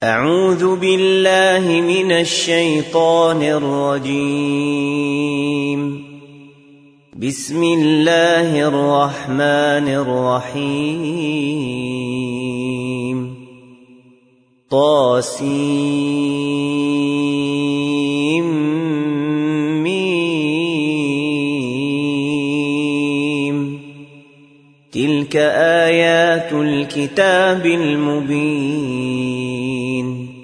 أعوذ بالله من الشيطان الرجيم. بسم الله الرحمن الرحيم. طاسيم. تلك آيات الكتاب المبين.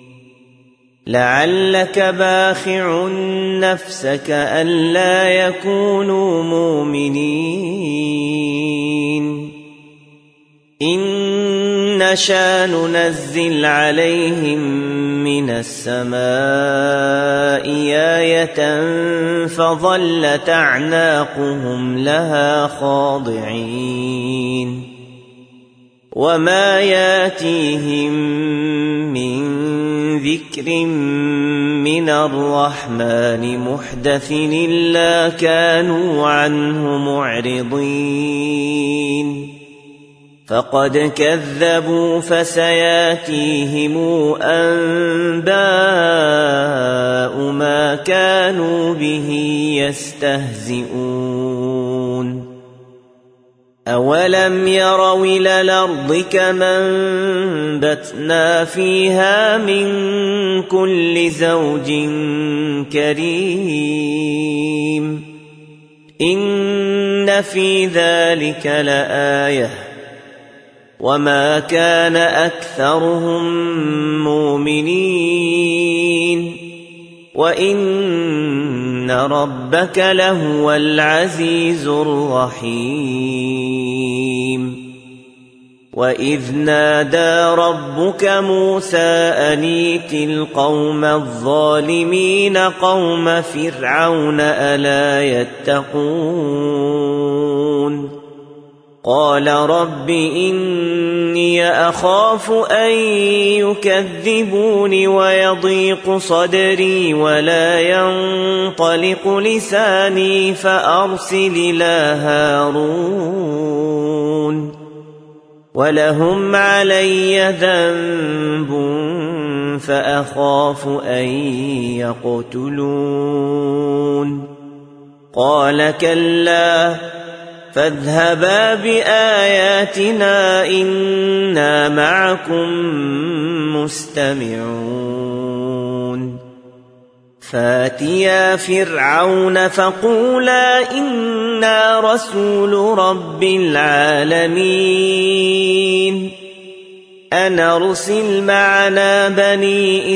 لعلك باخع نفسك ألا يكونوا مؤمنين إن نشأ ننزل عليهم من السماء آية فظلت أعناقهم لها خاضعين وما ياتيهم من ذكر من الرحمن محدث إلا كانوا عنه معرضين فقد كذبوا فسياتيهم أنباء ما كانوا به يستهزئون أولم يروا إلى الأرض كما أنبتنا فيها من كل زوج كريم إن في ذلك لآية وما كان أكثرهم مؤمنين وإن ربك لهو العزيز الرحيم وإذ نادى ربك موسى أن ائت القوم الظالمين قوم فرعون ألا يتقون قال رب إني أخاف أن يكذبون ويضيق صدري ولا ينطلق لساني فأرسل إلى هارون ولهم علي ذنب فأخاف أن يقتلون قال كلا فاذهبا بآياتنا إنا معكم مستمعون فاتيا فرعون فقولا إنا رسول رب العالمين أن أرسل معنا بني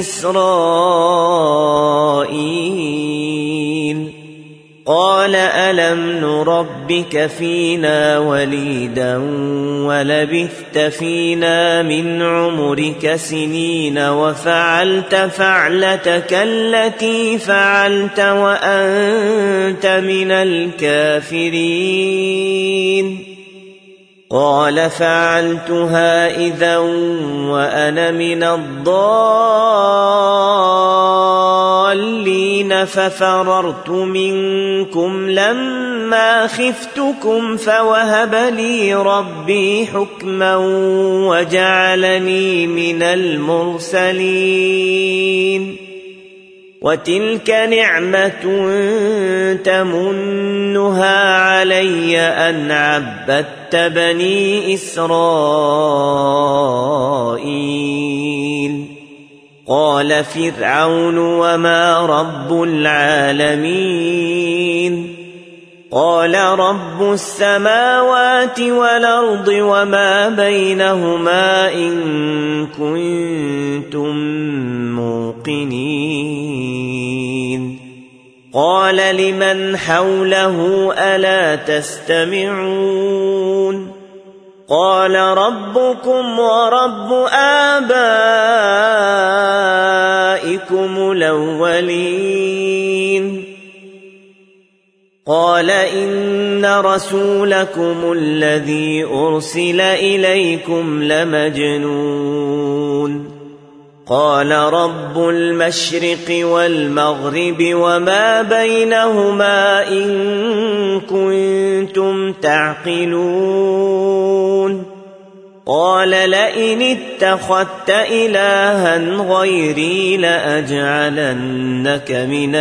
إسرائيل قال ألم نربك فينا وليدا ولبثت فينا من عمرك سنين وفعلت فعلتك التي فعلت وأنت من الكافرين قال فعلتها إذا وأنا من الضالين ففررت منكم لما خفتكم فوهب لي ربي حكما وجعلني من المرسلين وتلك نعمة تمنها علي أن عبدت بني إسرائيل قال فرعون وما رب العالمين قال رب السماوات والأرض وما بينهما إن كنتم موقنين قال لمن حوله ألا تستمعون قال ربكم ورب آبائكم الأولين قال إن رسولكم الذي أرسل إليكم لمجنون قال رب المشرق والمغرب وما بينهما إن كنتم تعقلون قال لئن اتخذت إلها غيري لأجعلنك من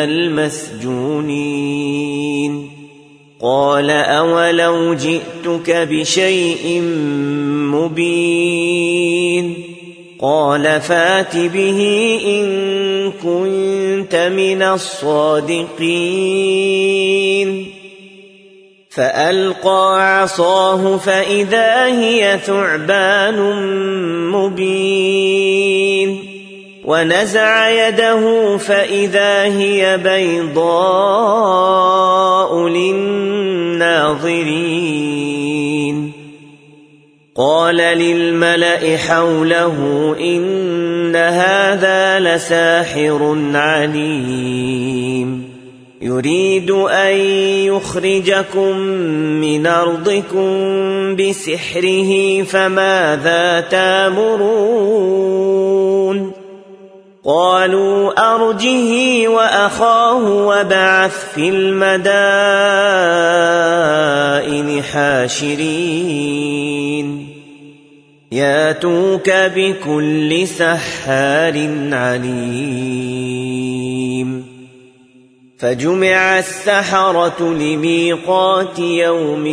المسجونين قال أولو جئتك بشيء مبين قال فات به إن كنت من الصادقين فألقى عصاه فإذا هي ثعبان مبين ونزع يده فإذا هي بيضاء للناظرين قال للملأ حوله إن هذا لساحر عليم يريد أن يخرجكم من أرضكم بسحره فماذا تأمرون قالوا أرجه وأخاه وابعث في المدائن حاشرين ياتوك بكل سحار عليم فجمع السحرة لميقات يوم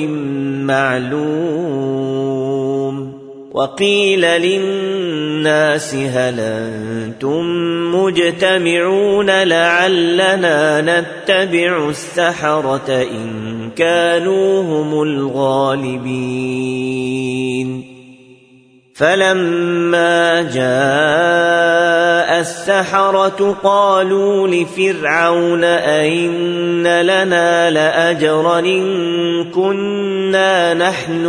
معلوم وقيل للناس هل أنتم مجتمعون لعلنا نتبع السحرة إن كانوا هم الغالبين فلما جاء السحرة قالوا لفرعون أئن لنا لأجرا إن كنا نحن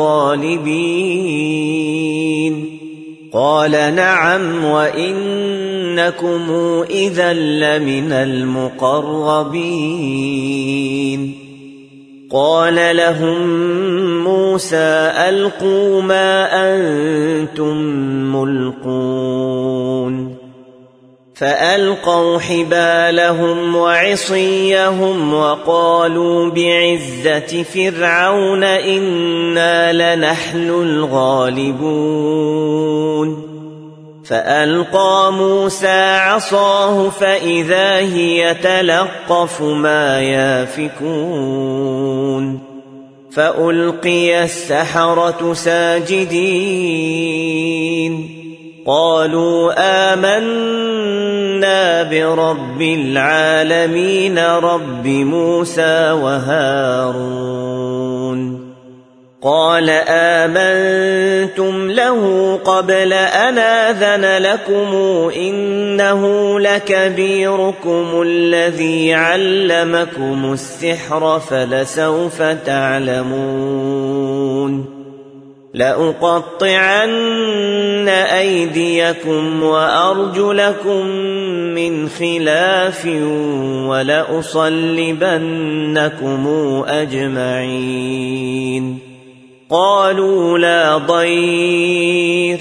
الغالبين قال نعم وإنكم إذا لمن المقربين قال لهم موسى ألقوا ما أنتم ملقون فألقوا حبالهم وعصيهم وقالوا بعزة فرعون إنا لنحن الغالبون فألقى موسى عصاه فإذا هي تلقف ما يافكون فألقي السحرة ساجدين قالوا آمنا برب العالمين رب موسى وهارون قال آمنتم له قبل أن آذن لكم إنه لكبيركم الذي علمكم السحر فلسوف تعلمون لأقطعن أيديكم وأرجلكم من خلاف ولأصلبنكم أجمعين قالوا لا ضير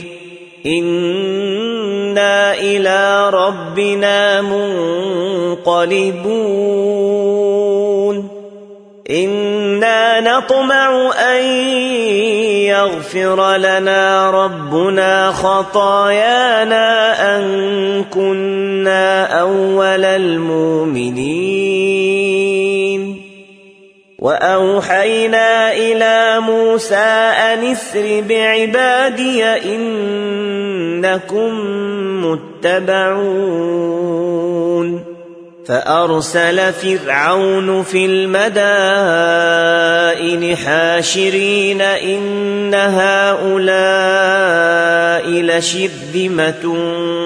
إنا إلى ربنا منقلبون إنا نطمع أن يغفر لنا ربنا خطايانا أن كنا أول المؤمنين وأوحينا إلى موسى أن اسر بعبادي إنكم متبعون فأرسل فرعون في المدائن حاشرين إن هؤلاء لشرذمة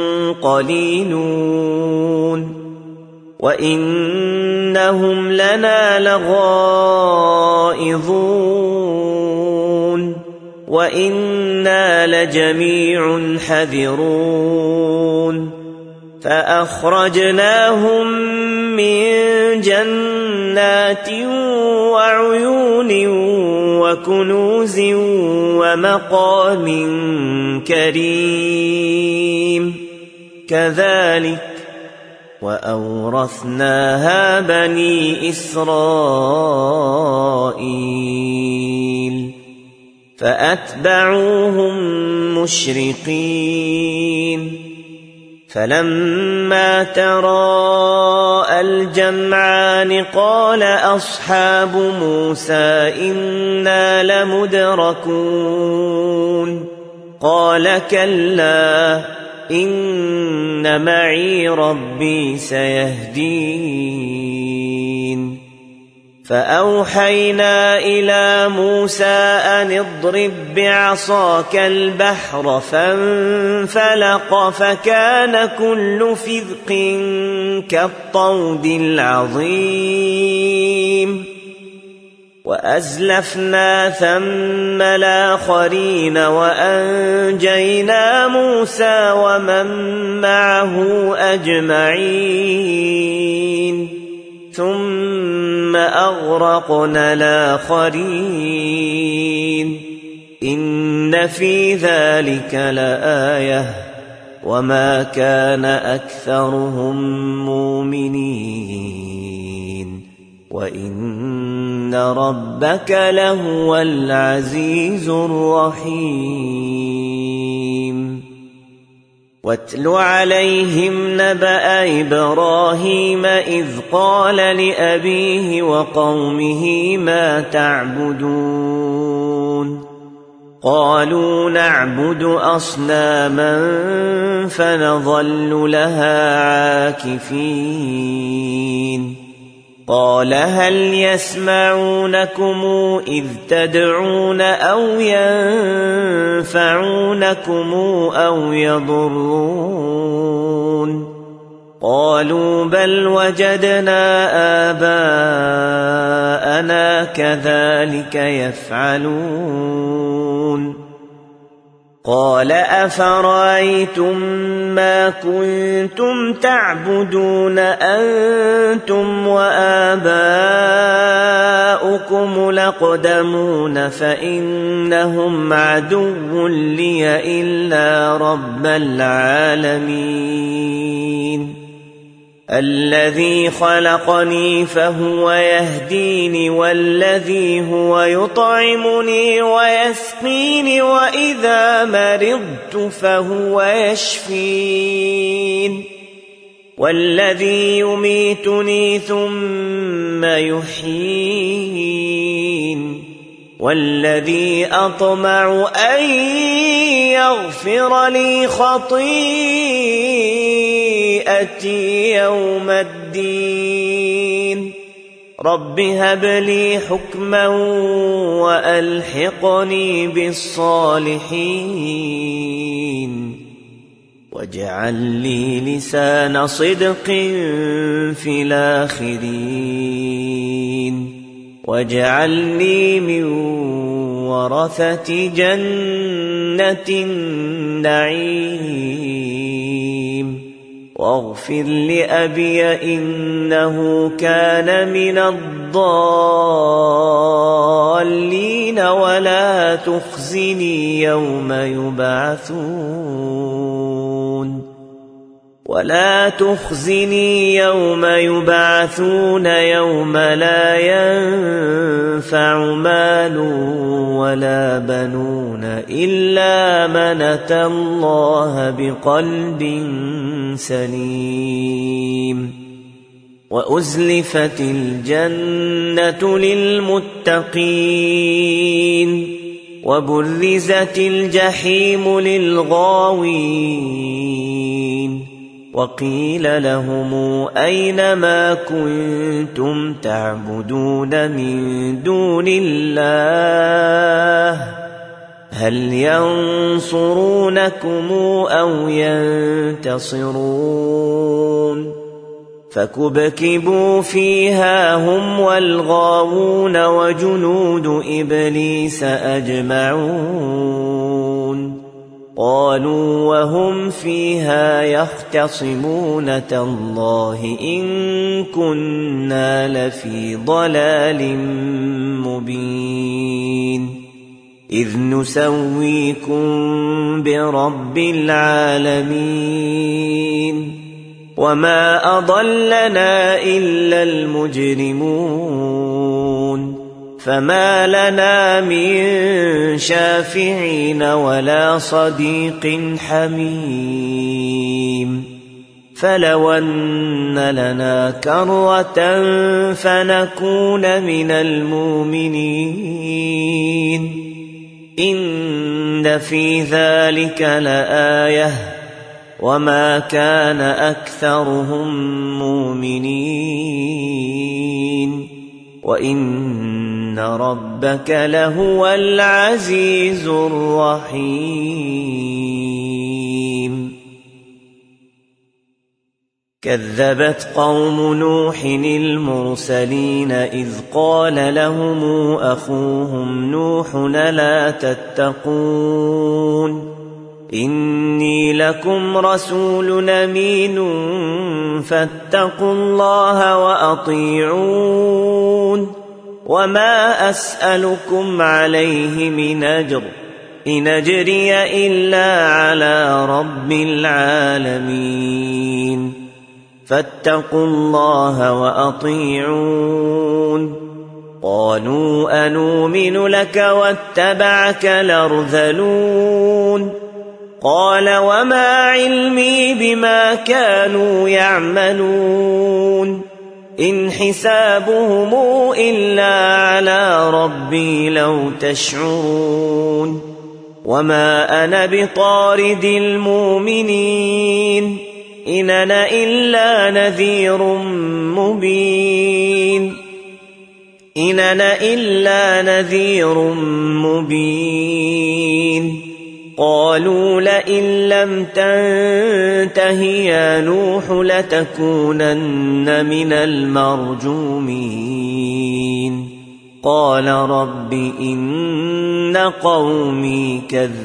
قليلون وإنهم لنا لغائظون وإنا لجميع حذرون فأخرجناهم من جنات وعيون وكنوز ومقام كريم كذلك وأورثناها بني إسرائيل فأتبعوهم مشرقين فلما تراءى الجمعان قال أصحاب موسى إنا لمدركون قال كلا إن معي ربي سيهدين فأوحينا إلى موسى أن اضرب بعصاك البحر فانفلق فكان كل فرق كالطود العظيم وأزلفنا ثم الآخرين وأنجينا موسى ومن معه أجمعين ثم أغرقنا الآخرين إن في ذلك لآية وما كان أكثرهم مؤمنين وإن ربك لهو العزيز الرحيم واتل عليهم نبأ إبراهيم إذ قال لأبيه وقومه ما تعبدون قالوا نعبد أصناما فنظل لها عاكفين قال هل يسمعونكم إذ تدعون أو ينفعونكم أو يضرون قالوا بل وجدنا آباءنا كذلك يفعلون قال أفرأيتم ما كنتم تعبدون أنتم وآباؤكم الأقدمون فإنهم عدو لي إلا رب العالمين الذي خلقني فهو يهديني والذي هو يطعمني ويسقيني وإذا مرضت فهو يشفين والذي يميتني ثم يحيين والذي أطمع أن يغفر لي خطيئتي يوم الدين رب هب لي حكما وألحقني بالصالحين واجعل لي لسان صدق في الآخرين واجعلني من ورثة جنة النعيم واغفر لأبي إنه كان من الضالين ولا تخزني يوم يبعثون يوم لا ينفع مال ولا بنون إلا من أتى الله بقلب سليم وأزلفت الجنة للمتقين وبرزت الجحيم للغاوين وقيل لهم أين ما كنتم تعبدون من دون الله هل ينصرونكم أو ينتصرون فكبكبوا فيها هم والغاوون وجنود إبليس أجمعون قالوا وهم فيها يختصمون تالله إن كنا لفي ضلال مبين إذ نسويكم برب العالمين وما أضلنا إلا المجرمون فما لنا من شافعين ولا صديق حميم فلو أن لنا كرة فنكون من المؤمنين إن في ذلك لآية وما كان أكثرهم مؤمنين وإن ربك لهو العزيز الرحيم كذبت قوم نوح المرسلين إذ قال لهم أخوهم نوح لا تتقون إني لكم رسول أمين فاتقوا الله وأطيعون وما أسألكم عليه من أجر إن أجري إلا على رب العالمين فاتقوا الله وأطيعون قالوا أنؤمن لك واتبعك الأرذلون قال وما علمي بما كانوا يعملون إن حسابهم إلا على ربي لو تشعرون وما أنا بطارد المؤمنين إن أنا إلا نذير مبين إن أنا إلا نذير مبين قالوا لئن لم تنته يا نوح لتكونن من المرجومين قال رب إن قومي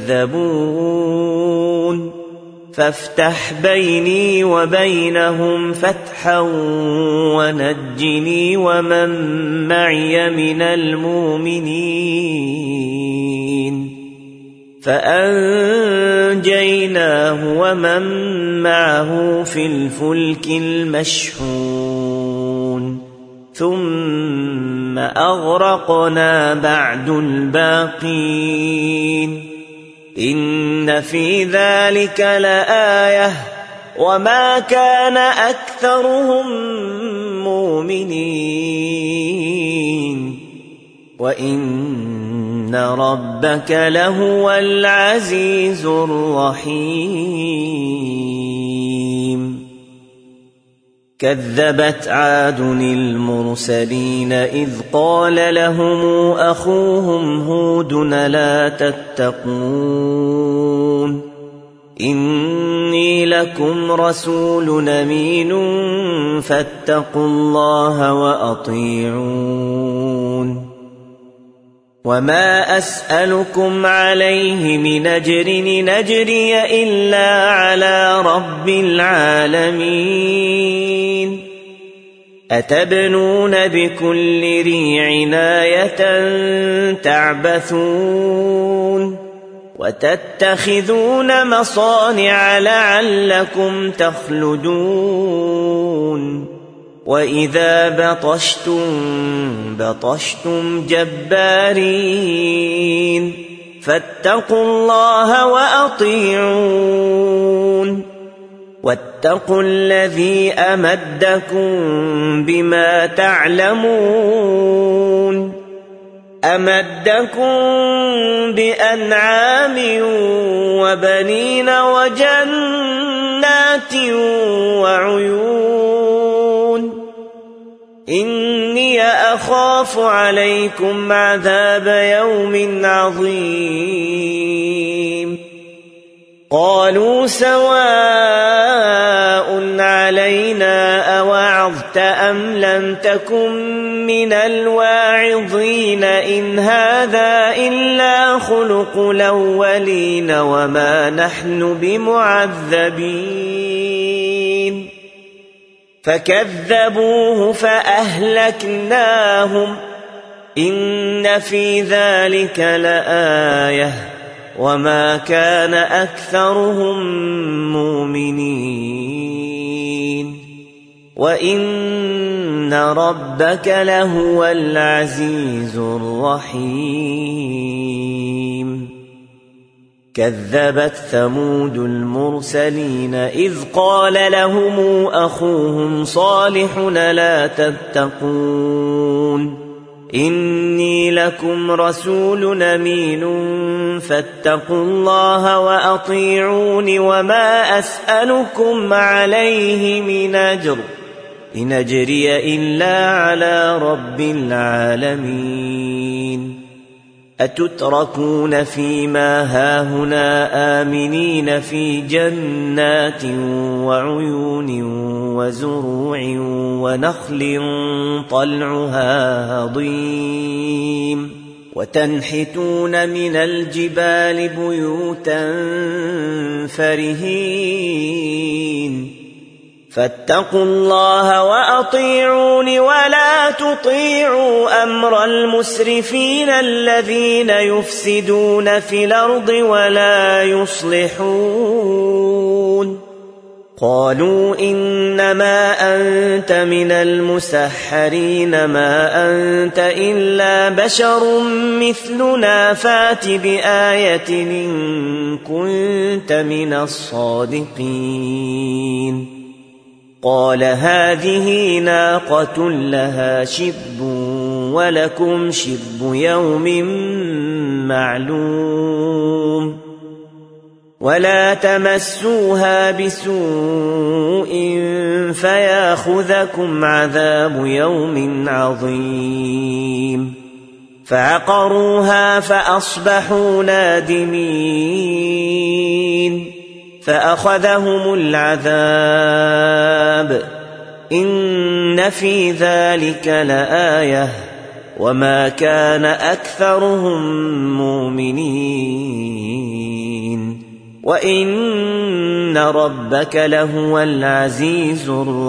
كذبون فافتح بيني وبينهم فتحا ونجني ومن معي من المؤمنين فأنجيناه ومن معه في الفلك المشحون ثم أغرقنا بعد الباقين إن في ذلك لآية وما كان أكثرهم مؤمنين وإن ربك لهو العزيز الرحيم كذبت عاد المرسلين إذ قال لهم أخوهم هود لا تتقون إني لكم رسول أمين فاتقوا الله وأطيعون وما أسألكم عليه من أجر إن أجري إلا على رب العالمين أتبنون بكل ريع آية تعبثون وتتخذون مصانع لعلكم تخلدون وإذا بطشتم جبارين فاتقوا الله وأطيعون واتقوا الذي أمدكم بما تعلمون أمدكم بأنعام وبنين وجنات وعيون إني أخاف عليكم عذاب يوم عظيم قالوا سواء علينا أوعظت أم لم تكن من الواعظين إن هذا إلا خلق الأولين وما نحن بمعذبين فكذبوه فأهلكناهم إن في ذلك لآية وما كان أكثرهم مؤمنين وإن وإن ربك لهو العزيز الرحيم كذبت ثمود المرسلين إذ قال لهم أخوهم صالح لا تتقون إني لكم رسول أمين فاتقوا الله وأطيعون وما أسألكم عليه من أجر إن أجري إلا على رب العالمين أتتركون فيما هاهنا آمنين في جنات وعيون وزروع ونخل طلعها هضيم وتنحتون من الجبال بيوتا فرهين فاتقوا الله وأطيعون ولا تطيعوا أمر المسرفين الذين يفسدون في الأرض ولا يصلحون قالوا إنما أنت من المسحرين ما أنت إلا بشر مثلنا فات بآية إن كنت من الصادقين قال هذه ناقة لها شرب ولكم شرب يوم معلوم ولا تمسوها بسوء فياخذكم عذاب يوم عظيم فعقروها فأصبحوا نادمين فأخذهم العذاب إن في ذلك لآية وما كان أكثرهم مؤمنين وإن ربك لهو العزيز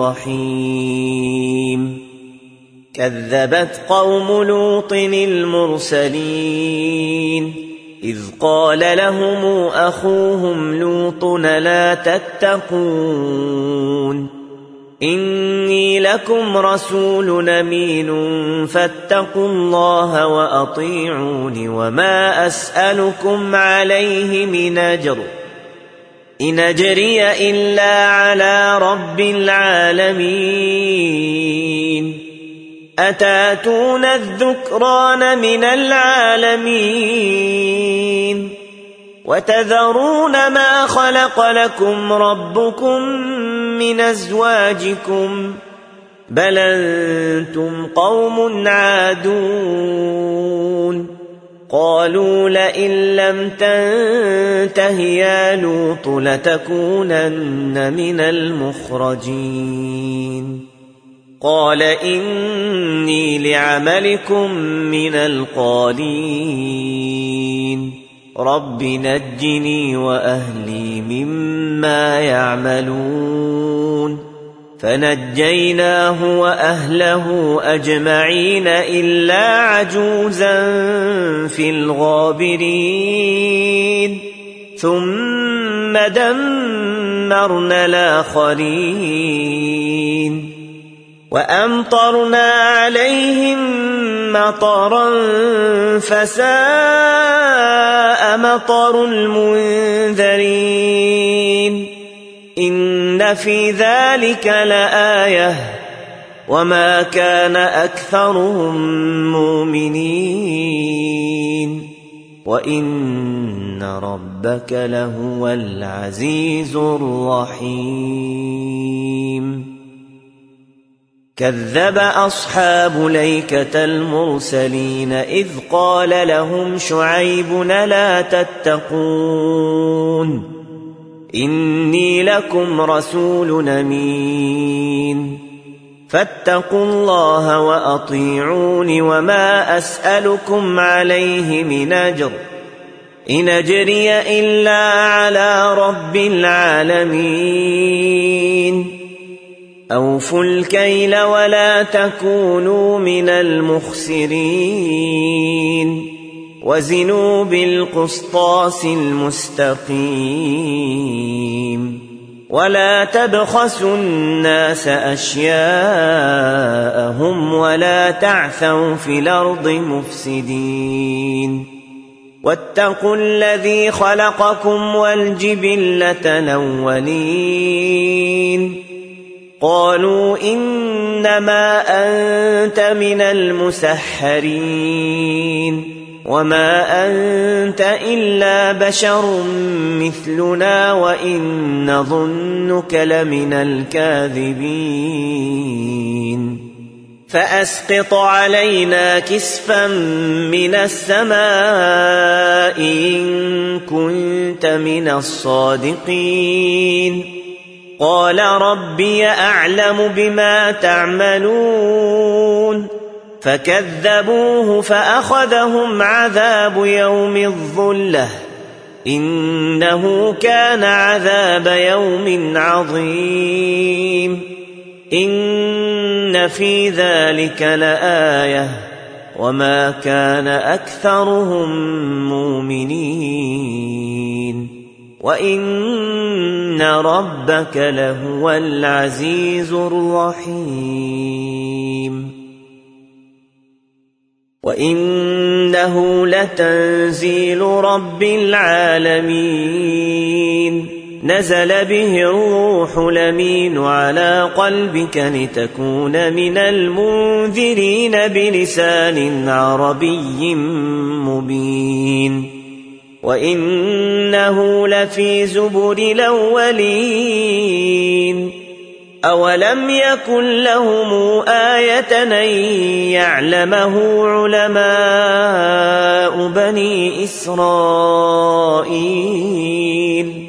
الرحيم كذبت قوم لوط المرسلين إذ قال لهم أخوهم لوط لا تتقون إني لكم رسول أمين فاتقوا الله وأطيعون وما أسألكم عليه من أجر إن أجري إلا على رب العالمين أتاتون الذكران من العالمين وتذرون ما خلق لكم ربكم من أزواجكم بل أنتم قوم عادون قالوا لئن لم تنته يا لوط لتكونن من المخرجين قال إني لعملكم من القالين رب نجني وأهلي مما يعملون فنجيناه وأهله أجمعين إلا عجوزا في الغابرين ثم دمرنا الآخرين وأمطرنا عليهم مطرا فساء مطر المنذرين إن في ذلك لآية وما كان أكثرهم مؤمنين وإن ربك لهو العزيز الرحيم كذب أصحاب الأيكة المرسلين إذ قال لهم شعيب لا تتقون إني لكم رسول أمين فاتقوا الله وأطيعون وما أسألكم عليه من أجر إن أجري إلا على رب العالمين أوفوا الكيل ولا تكونوا من المخسرين وزنوا بالقسطاس المستقيم ولا تبخسوا الناس أشياءهم ولا تعثوا في الأرض مفسدين واتقوا الذي خلقكم والجبلة الأولين قالوا إنما أنت من المسحرين وما أنت إلا بشر مثلنا وإن نظنك لمن الكاذبين فأسقط علينا كسفا من السماء إن كنت من الصادقين قال ربي أعلم بما تعملون فكذبوه فأخذهم عذاب يوم الظلة إنه كان عذاب يوم عظيم إن في ذلك لآية وما كان أكثرهم مؤمنين وإن ربك لهو العزيز الرحيم وإنه لتنزيل رب العالمين نزل به الروح الأمين على قلبك لتكون من المنذرين بلسان عربي مبين وإنه لفي زبر الأولين أولم يكن لهم آية أن يعلمه علماء بني إسرائيل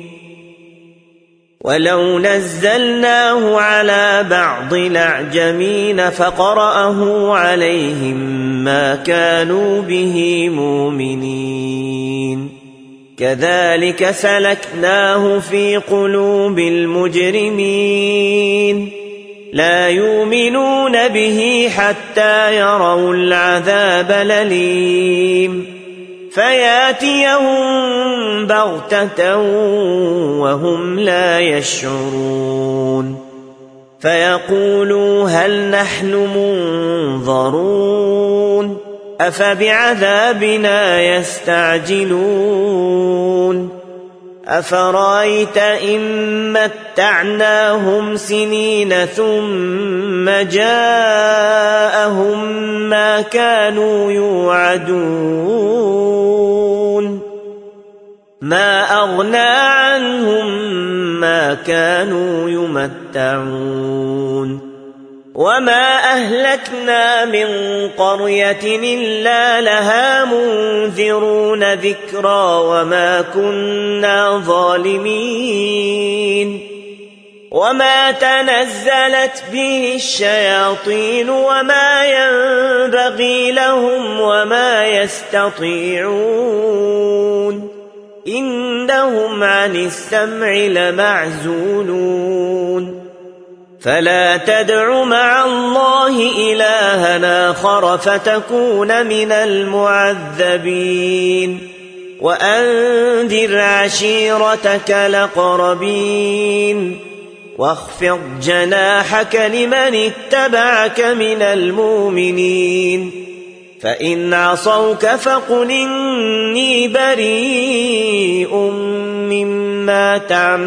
ولو نزلناه على بعض الأعجمين فقرأه عليهم ما كانوا به مؤمنين كذلك سلكناه في قلوب المجرمين لا يؤمنون به حتى يروا العذاب الأليم فياتيهم بغتة وهم لا يشعرون فيقولوا هل نحن منظرون أفبعذابنا يستعجلون أفرأيت إن متعناهم سنين ثم جاءهم ما كانوا يوعدون ما أغنى عنهم ما كانوا يمتعون وما أهلكنا من قرية إلا لها منذرون ذكرى وما كنا ظالمين وما تنزلت به الشياطين وما ينبغي لهم وما يستطيعون إنهم عن السمع لمعزولون فلا تدع مع الله إلها آخر فتكون من المعذبين وأنذر عشيرتك الأقربين واخفض جناحك لمن اتبعك من المؤمنين فإن عصوك فقل إني بريء مما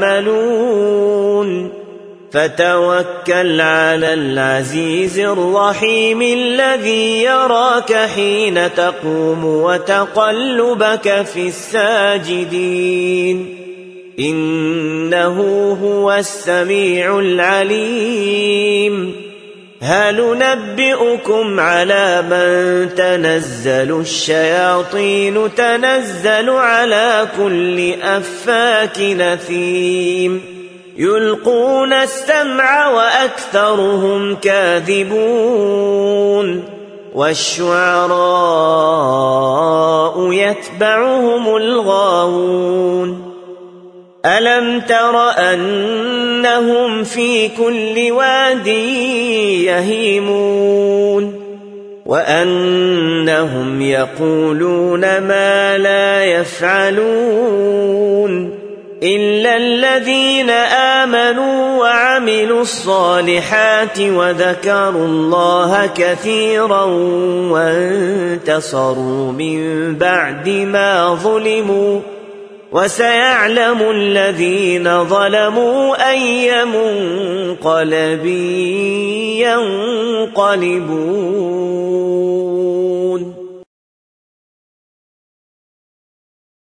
تعملون فتوكل على العزيز الرحيم الذي يراك حين تقوم وتقلبك في الساجدين إنه هو السميع العليم هل ننبئكم على من تنزل الشياطين تنزل على كل أفاك أثيم يلقون السمع وأكثرهم كاذبون والشعراء يتبعهم الغاوون ألم تر أنهم في كل واد يهيمون وأنهم يقولون ما لا يفعلون إلا الذين آمنوا وعملوا الصالحات وذكروا الله كثيرا وانتصروا من بعد ما ظلموا وسيعلم الذين ظلموا أي منقلب ينقلبون